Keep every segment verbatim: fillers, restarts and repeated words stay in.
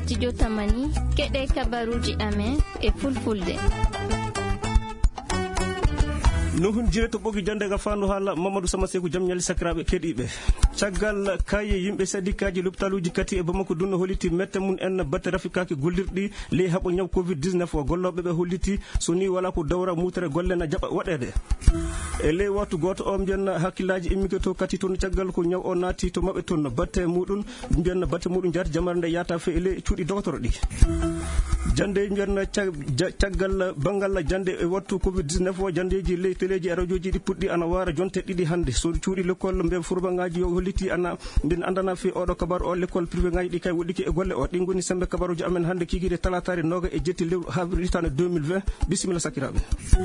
Studio Tamani keɗe kabaruji amen e fulfulde. no hun jire to bogi jande ga fandu hala Mamadou Sama Seku jam nyali sakrabe kedibe caggal kaye yimbe sadikaji luptaluji kati e Bamako dunno holiti mette mun en batte rafikaki gollirdi le habo nyaw covid dix-neuf o gollobe be holiti so ni wala ko dawra mutere golle na jaba wadede e le watu goto o mbienna hakkilaji immike to kati ton caggal ko nyaw o nati to mabbe ton batte mudun mbienna batte mudun jarti jamarde yata fe ele cuudi docteur di jande mbienna caggal bangal jande e wattu covid dix-neuf o jandeji le teleji radioji di puddi ana wara jonte didi hande so cuudi l'école mbe furbangaji yo holiti ana bin andana fi odo kabar o l'école privé ngaji di kay wodiki e golle o di ngoni sembe kabaruji amen hande kigide talatare noga e jetti lew habritane deux mille vingt bismillah sakirabe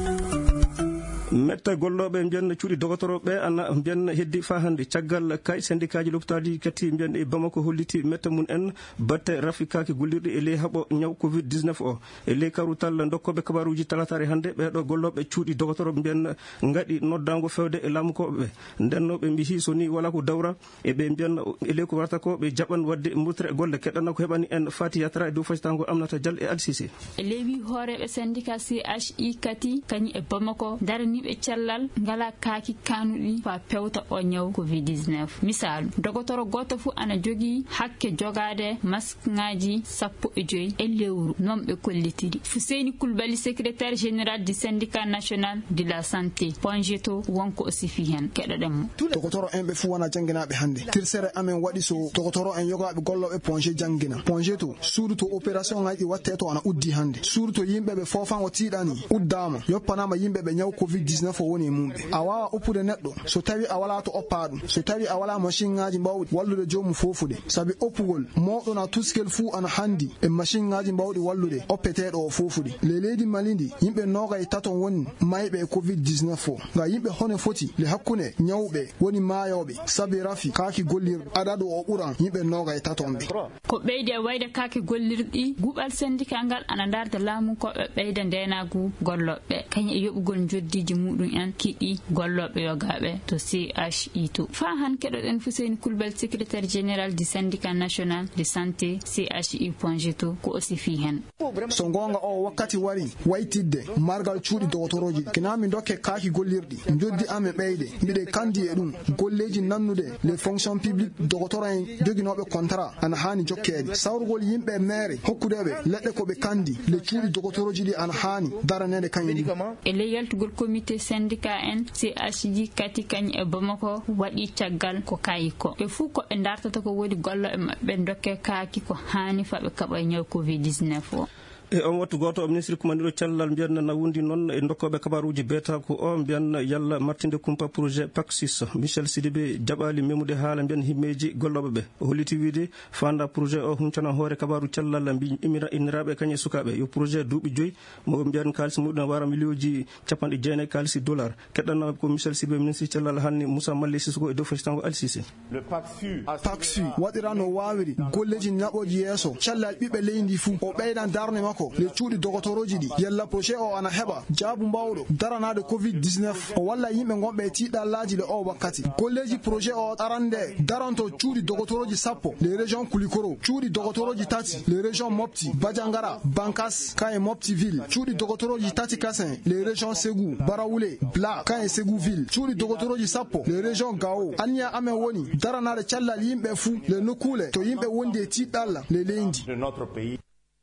metta gollobe mbienna cuudi doctorobe ana mbienna heddi fa hande caggal kay syndicat ji loptadi kati mbienna e Bamako holliti metta mun en batte rafikaki gollirde e le habo nyaw covid dix-neuf o e le karutal dokkobe kabaruji talatare hande be do gollobe cuudi doctorobe mbienna ngadi noddango fewde e lamukobe denno be mbi so ni wala ko dawra e be mbienna e le ko warta ko be jaban wadde murtre golle kedana ko hebani en fatiya tra do fastango amnata jal e alsisi e lewi horebe syndicat C H I kati kany e Bamako darni be cellal ngala kaaki kanudi fa pewta o nyaw covid dix-neuf misal dogotoro goto fu ana jogi hakke jogade masque ngaji sappo e joyi e lewru nombe kollitidi Fuseni Kulbali secrétaire général du syndicat national de la santé ponjeto wonko sifi hen kedodem dogotoro enbe fu wana janginabe hande tirsere amen wadi so dogotoro en yogabe gollobe ponje jangina ponjeto suudu opération ngaji watte to ana uddi hande suudu yimbe be fofan o tidani uddama yoppanama yimbe be nyaw covid dix-neuf o woni mumbe awa oppude neddo so tawi awala to oppaadum so tawi awala machine ngaji bawdi wallude joomu fofude sabi oppugol modo na tuskel fu ana handi e machine ngaji bawdi wallude oppetedo o fofude le leydi malindi yimbe noga e taton woni maybe covid dix-neuf o ga yimbe hono foti le hakkune nyawbe woni mayobe sabi rafi kaaki gollir adado o buran yimbe noga e tatonbe ko beyde wayde kaaki gollirdi gubal syndicat ngal ana darde laamu ko beyde ndenagu gollobe kany e yobugol joddiji mudun en kidi gollobe yogabe to C H I to fa han kedoden Fuseni Kulbal secrétaire général du syndicat national de santé C H I ponjeto ko sifi hen so gonga o wakati wari waytidde margal cuudi doctoroji kinami dokke kaaki gollirdi joddi ame beyde mide kandi e dum golleji nannude les fonctions publiques docteur en joginobe contrat ana hani jokkede sawrugol yimbe mere hokkudebe ledde ko be kandi le cuudi doctoroji di ana hani daranede kanyedi e le yaltugol comité syndicat en C H I kati kany e Bamako wadi caggal ko kayiko e fu ko be dartata ko wodi gollo e mabbe dokke kaaki ko hani fa be kaba nyaw covid dix-neuf o e on wattu goto o ministre commandiro cellal mbiyanna na wundi non e dokkobe kabaruji beta ko o mbiyanna yalla martinde kumpa projet Paxis Michel Sidibé jabali memude haala mbiyan himmeji gollobe be holiti wiide fanda projet o huncana hore kabaru cellal mbi imira inrabe kanye sukabe yo projet duubi joyi mo mbiyan kalisi mudna wara milioji capande jeene kalisi dollar kedana ko Michel Sidibé ministre cellal hanni Moussa Malli Sissoko e do fastango alsisi le Paxu Paxu wadirano wawiri golleji naboji yeso cellal bibe leyndi fu o beydan darne mako le cuudi doctoroji di yalla projet o ana heba jaabu bawdo daranade covid dix-neuf o walla yimbe ngombe tiidalaji le o wakkati golleji projet o arande daranto cuudi doctoroji sappo les régions Kulikoro cuudi doctoroji tati les régions Mopti Bajangara Bankas kay Mopti ville cuudi doctoroji tati kasen les régions Ségou Barawule Bla kay Ségou ville cuudi doctoroji sappo les régions Gao anya ame woni daranade challa yimbe fu le nokule to yimbe wonde tiidalla le lendi de notre pays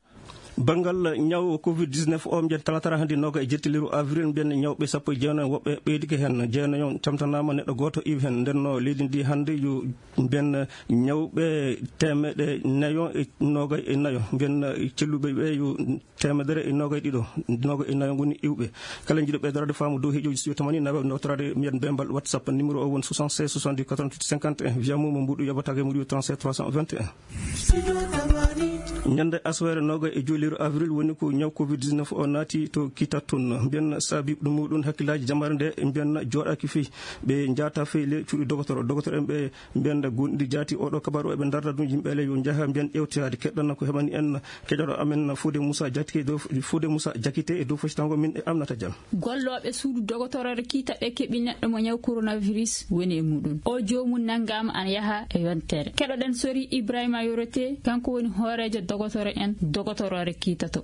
bangal nyaw covid dix-neuf o mbiyan talatara handi noga e jettiliru avril mbiyan nyawbe sappo jeena wobbe beydike hen jeena yon tamtanama neddo goto iw hen denno leydi ndi hande yo mbiyan nyawbe temede nayo e noga e nayo mbiyan cellube be yo temedere e noga e dido noga e nayo ngoni iwbe kala jido be darade faamu do hejoji studio tamani nabe notorade mbiyan bembal whatsapp numéro o won soixante-seize soixante-dix quatre-vingt-huit cinquante et un via mo mbudu yabatage mudu trente-sept trois cent vingt et un nyande aswere noga e joli avril woni ko nyaw covid dix-neuf o nati to kitatun bien sabi dum mudun hakkilaji jamarde bien jodaki fi be njata fe le cuudi docteur docteur en be bien gondi jati o do kabaru e be darda dum yimbe le yo jaha bien ewtade keddana ko hebani en kedoro amen Fodé Moussa Jakite do Fodé Moussa Jakite e do fostango min e amnata jam gollobe suudu docteur kita be kebi neddo mo nyaw coronavirus woni mudun o joomu nangam an yaha e yontere kedoden sori Ibrahima Yorote kanko woni horejo dogotoro en dogotorore kiitato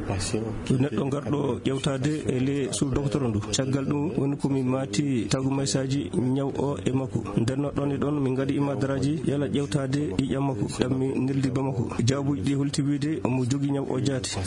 neɗɗo garɗo ƴewtade e le suudu dogotoro ndu caggal ɗum woni komi maati tagu maysaji ñaw o e makko ndenno ɗon e ɗon min gadi imadaraji yala ƴewtade ƴiƴam makko ɗam mi neldi bamako jaabuji ɗi holti wiide omo jogui ñaw o jaati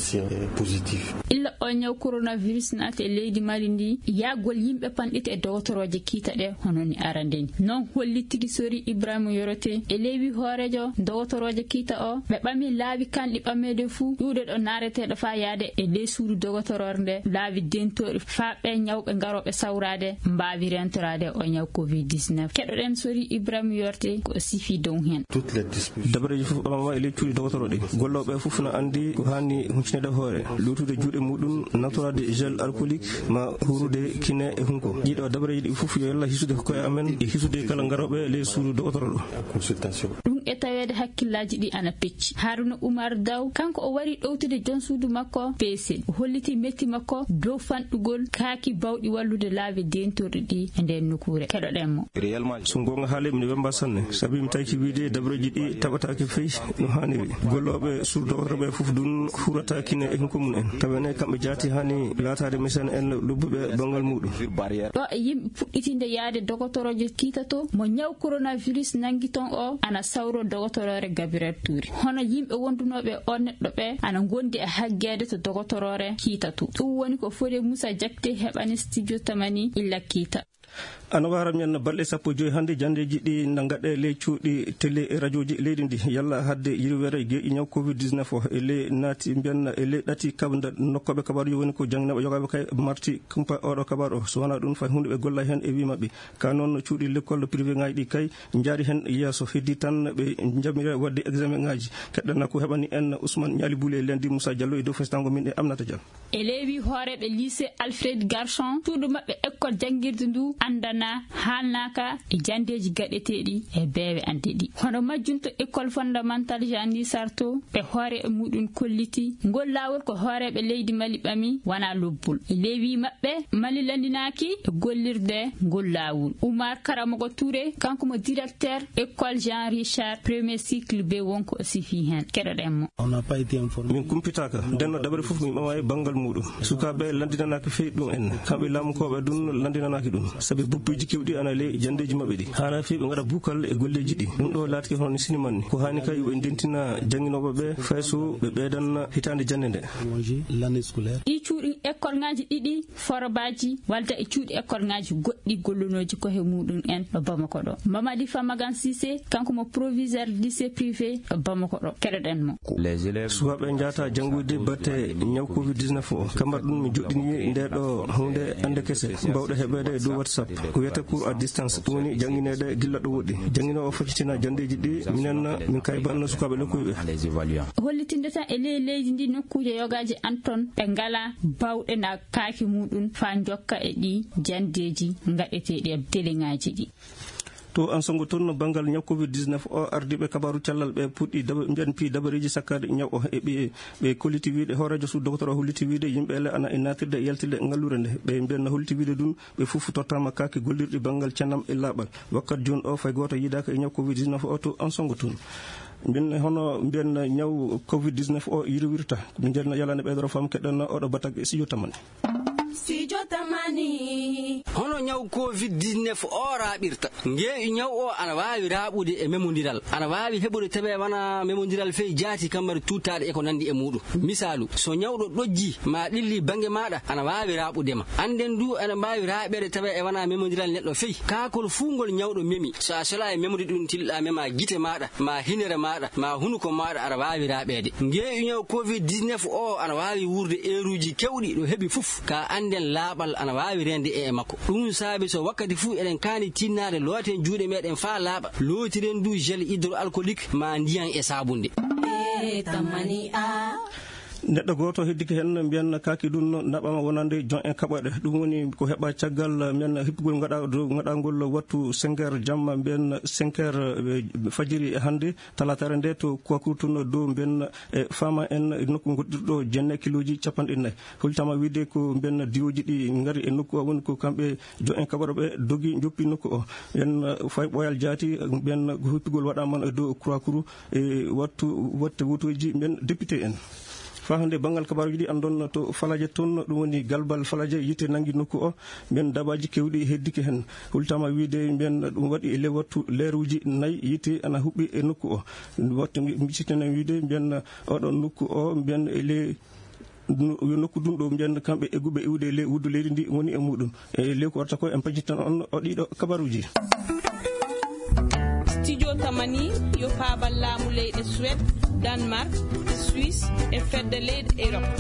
illa o ñaw coronavirus naati e leydi Mali ndi yagol yimɓe panɗita e dogotoroje kiita ɗe hono ni arandeni non hollitiri sori Ibrahima Yorote e leewi hoorejo dogotoroje kiita o ɓe ɓami laabi kanɗi ɓammede fuu ɗuuɗe ɗo nareteɗo fa yaade e ley suudu dogotorore nde laabi dentoɗi fa ɓe ñawɓe garoɓe sawrade mbawi rentorade o ñaw covid dix-neuf keɗoɗen sori Ibrahima Yorte ko sifi dow hen dabareji fof ɓamama e ley cuuɗi dogotoro ɗi golloɓe fof no andi ko hanni huccinede hoore lutude juuɗe muɗum natorade gel alcoolique ma hurude kine e hunko ɗiɗo dabareji ɗi fof yo yalla hisude koye amen e hisude kala garoɓe ley suudu dogotoro ɗo ɗum e tawede hakkillaji ɗi ana pecci. Haruna Oumar Daw kanko o wari ɗowtude jon suudu makko P C o holliti metti makko dow fanɗugol kaaki bawɗi wallude laabi dentorɗi ɗi e nden nokure keɗoɗenmo so gonga haale mi wemba sanne sabi mi tawki wiide dabareji ɗi taɓatake feyi no haniri golloɓe suudu dogotoroɓe fof dun hurata kine e hunko mum en tawene kamɓe jaati hani latade misane en lobbuɓe bangal muɗum ɗo e yimɓe puɗɗitinde yaade dogotoroje kiitato mo ñaw coronavirus nangi ton o ana sawro dogotorore Gabriel Touré hono yimɓe wondunoɓe o neɗɗo ɓe ana gondi e haggede to dogotorore kiitatu ɗum woni ko Fodé Moussa Diakité heɓani studio tamani illa kiita ana wara men balɗe sappo joyi hande jandeji ɗi na gaɗe ley cuuɗi télé e radio ji leydi ndi yalla hadde yirwere geƴi ñaw covid dix-neuf o e ley naati mbiyanna e ley ɗati kabda nokkoɓe kabaruji woni ko jangnaɓe yogaɓe kay marti kumpa oɗo kabaru o so wona ɗum fay hunde ɓe golla hen e wi mabɓe ka noon cuuɗi l'école privé ngaji ɗi kay jaari hen yeeso heddi tan ɓe jamire wadde examen ngaji keɗɗana ko heɓani en Ousmane Ñali Bouli e lendi Moussa Diallo e dow festango min e Amnata Diallo e leewi hooreɓe lycée Alfred Garçon suudu mabɓe école jangguirde ndu andana halnaka e jandeji gaɗeteɗi e beewe ante ɗi hono majjunto école fondamental Jean Sarto ɓe hoore e muɗum kolliti ngol lawol ko hooreɓe leydi Mali ɓami wona lobbol e leewi mabɓe Mali landinaki e gollirde ngol lawol Oumar Karamogo Touré kanko mo directeur école Jean Richard premier cycle be wonko o sifi hen keɗoɗenmo min kumpitaka ndenno dabare fof min ɓama e banggal muɗum sukaɓe landinanaki fewi ɗum en kamɓe laamukoɓe ɗum landinanaki ɗum saabi buppuji kewɗi ana ley jandeji mabɓe ɗi hana fi ɓe gaɗa bukal e golleji ɗi ɗum ɗo laatiki hono ni sinimanni ko hani kay ɓe dentina jangguinoɓe ɓe fayso ɓe ɓeydan hitande jande nde ɗi cuuɗi école ngaji ɗiɗi forobaji walda e cuuɗi école ngaji goɗɗi gollunoji kohe muɗum en ɗo Bamako ɗo Mamadi Famagan Cissé kanko mo proviseur lycée privé ɗo Bamako ɗo keɗoɗenmo sukaɓe jata janggude batte ñaw covid dix-neuf o kambar ɗum mi joɗɗini nde ɗo hunde ande kese mbawɗo heɓede e dow WhatsApp ko wiyete cours à distance ɗum woni jangguinede gilla ɗo woɗɗi jangguino o foccitina jandeji ɗi minen min kay banno sukaɓe lokkuɓe hollitinde tan e ley leydi ndi nokkuje yogaji Anton ɓe ngala bawɗe na kaaki muɗum fa jokka e ɗi jandeji gaɗeteɗi e délégaji ɗi to an songo toon bangal ñaw covid dix-neuf o ardiɓe kabaru cellal ɓe puɗɗi mbiyan pi dabareji sakkade ñaw o e ɓe ɓe kolliti wiide horejo su docteur o holliti wiide yimɓe ele ana e natirde e yaltirde e ngallure nde ɓe mbiyanno holliti wiide ɗum ɓe fof tottama kake gollirɗi bangal cennam e laaɓal wakkat joni o fay goto yidaka e ñaw covid dix-neuf o to an songo toon min hono mbiyan ñaw covid dix-neuf o yirwirta min jalna yalane ɓeydoro fam keɗɗanno oɗo batak e studio tamane studio tamani hono ñaw covid dix-neuf o raɓirta ngeeƴu ñaw o ana wawi raɓude e memodiral ana wawi heɓude tawe wana memodiral fey jaati kammari tuttaɗe e ko nandi e muɗum misalu so ñawɗo ɗojji ma ɗilli banggue maɗa ana wawi raɓudema anden du ana mbawi raɓede tawe e wana memodiral neɗɗo fey kakol fungol ñawɗo memi so a sola e memodi ɗum tilɗa mema guite maɗa ma hinere maɗa ma hunuko maɗa ana wawi raɓede ngeeƴu ñaw covid dix-neuf o ana wawi wurde heure-uji kewɗi ɗo heeɓi foof ka anden laaɓal ana wawi rende e makko ɗum saabi so wakkati fuu eɗen kaani tinnade looten juuɗe meɗen fa laaɓa lootiren du gel hydroalcoolique ma ndiyan e sabunde e neɗɗo goto heddiki hen mbiyan kaki ɗum naɓama wonande jon en kaɓoɗe ɗum woni ko heɓa caggal men hippugol gaɗa do gaɗagol wattu cinq heures jamma mbiyan cinq heures fajiri hande talatare nde to kokurtuno dow mbiyan e fama en nokku goɗɗirɗo jenne kiloji capanɗe nayyi hultama wiide ko mbiyan diwoji ɗi gaari e nokku o woni ko kamɓe jon en kaɓoɗe ɓe dogui joppi nokku o mbiyan fay ɓoyal jaati mbiyan hippugol waɗama e dow croix cour e wattu watte wotoji mbiyan député en fa hande bangal kabaruji ɗi andon to falaje toon ɗum woni galbal falaje yite nangui nokku o mbiyan dabaji kewɗi heddiki hen hultama wiide mbiyan ɗum waɗi e le wattu leeruji nayyi yite ana huɓɓi e nokku o watta micitenen wiide mbiyan oɗon nokku o mbiyan e le yo nokku ɗum ɗo mbiyan kamɓe egguɓe iwde e le wuddu leydi ndi woni e muɗum e le ko warta ko en pajitan on o ɗiɗo kabaruji. Studio Tamani yo paabal laamu leyɗe Suède, Danemark, Suisse e fedde leyɗe Europe.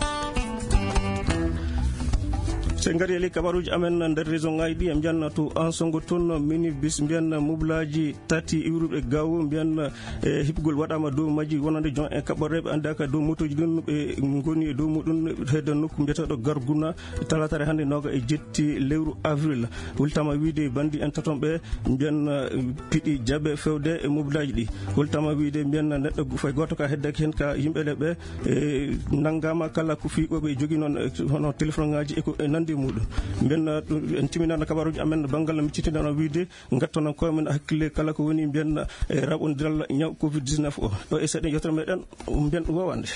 se ngari e ley kabaruji amen nder région ngaji ɗi e mbiyan to ansongo toon minibus mbiyan moblaji tati iwruɓe gaw mbiyan e hippugol waɗama dow majji wonande jon e kaɓorreɓe andaka dow motoji ɗin ɓe goni e dow muɗum hedde nokku mbiyeteɗo garguna talatare hande noga e jetti lewru avril hultama wiide bandi en taton ɓe mbiyan piɗi jaaɓe fewde e moblaji ɗi hultama wiide mbiyan neɗɗo fay goto ka heddaki hen ka yimɓeɗe ɓe e naggama kala ko fiɓoɓe jogui noon hono téléphone ngaji eko e nandi muɗum mbiyan en timinano kabaruji amen banggal miccitinono wiide gattono koye men hakkille kala ko woni mbiyan e raɓodiral ñaw covid dix-neuf o ɗo e seeɗen yewtere meɗen mbiyan ɗum wowande.